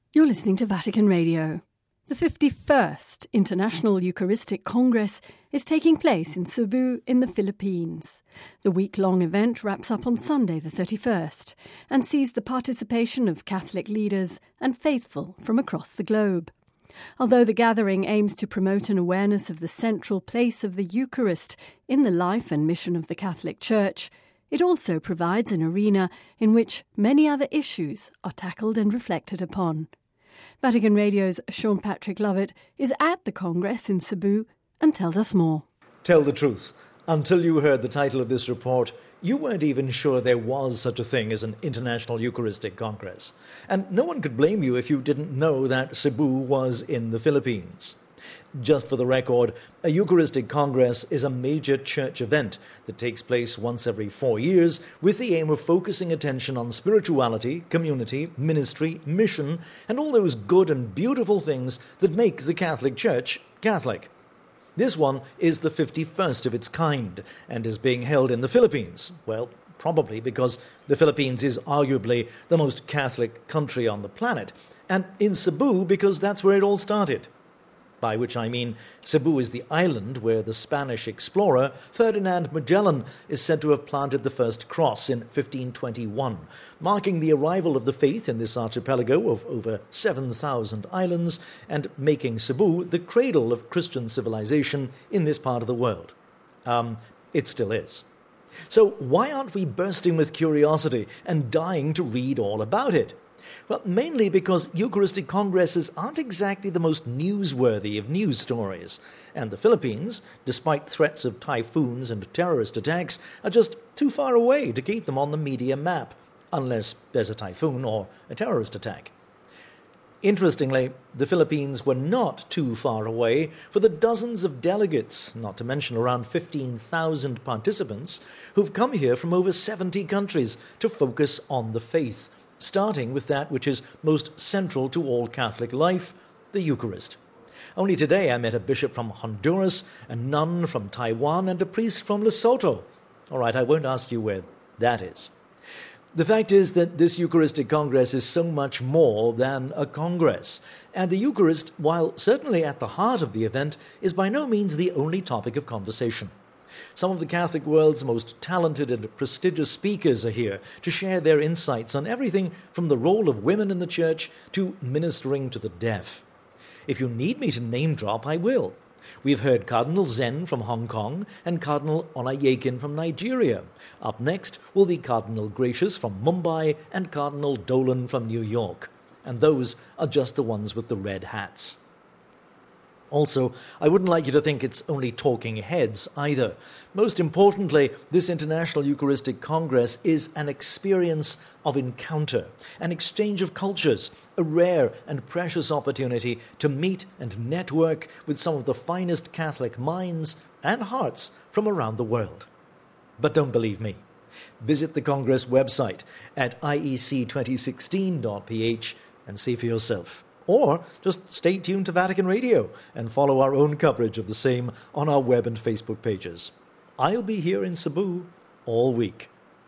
You're listening to Vatican Radio. The 51st International Eucharistic Congress is taking place in Cebu in the Philippines. The week-long event wraps up on Sunday the 31st and sees the participation of Catholic leaders and faithful from across the globe. Although the gathering aims to promote an awareness of the central place of the Eucharist in the life and mission of the Catholic Church, it also provides an arena in which many other issues are tackled and reflected upon. Vatican Radio's Sean Patrick Lovett is at the Congress in Cebu and tells us more. Tell the truth. Until you heard the title of this report, you weren't even sure there was such a thing as an International Eucharistic Congress. And no one could blame you if you didn't know that Cebu was in the Philippines. Just for the record, a Eucharistic Congress is a major church event that takes place once every 4 years with the aim of focusing attention on spirituality, community, ministry, mission, and all those good and beautiful things that make the Catholic Church Catholic. This one is the 51st of its kind and is being held in the Philippines. Well, probably because the Philippines is arguably the most Catholic country on the planet, and in Cebu because that's where it all started. By which I mean Cebu is the island where the Spanish explorer Ferdinand Magellan is said to have planted the first cross in 1521, marking the arrival of the faith in this archipelago of over 7,000 islands and making Cebu the cradle of Christian civilization in this part of the world. It still is. So why aren't we bursting with curiosity and dying to read all about it? Well, mainly because Eucharistic Congresses aren't exactly the most newsworthy of news stories, and the Philippines, despite threats of typhoons and terrorist attacks, are just too far away to keep them on the media map, unless there's a typhoon or a terrorist attack. Interestingly, the Philippines were not too far away for the dozens of delegates, not to mention around 15,000 participants, who've come here from over 70 countries to focus on the faith, starting with that which is most central to all Catholic life, the Eucharist. Only today I met a bishop from Honduras, a nun from Taiwan, and a priest from Lesotho. All right, I won't ask you where that is. The fact is that this Eucharistic Congress is so much more than a congress, and the Eucharist, while certainly at the heart of the event, is by no means the only topic of conversation. Some of the Catholic world's most talented and prestigious speakers are here to share their insights on everything from the role of women in the Church to ministering to the deaf. If you need me to name drop, I will. We've heard Cardinal Zen from Hong Kong and Cardinal Onayekin from Nigeria. Up next will be Cardinal Gracious from Mumbai and Cardinal Dolan from New York. And those are just the ones with the red hats. Also, I wouldn't like you to think it's only talking heads either. Most importantly, this International Eucharistic Congress is an experience of encounter, an exchange of cultures, a rare and precious opportunity to meet and network with some of the finest Catholic minds and hearts from around the world. But don't believe me. Visit the Congress website at iec2016.ph and see for yourself. Or just stay tuned to Vatican Radio and follow our own coverage of the same on our web and Facebook pages. I'll be here in Cebu all week.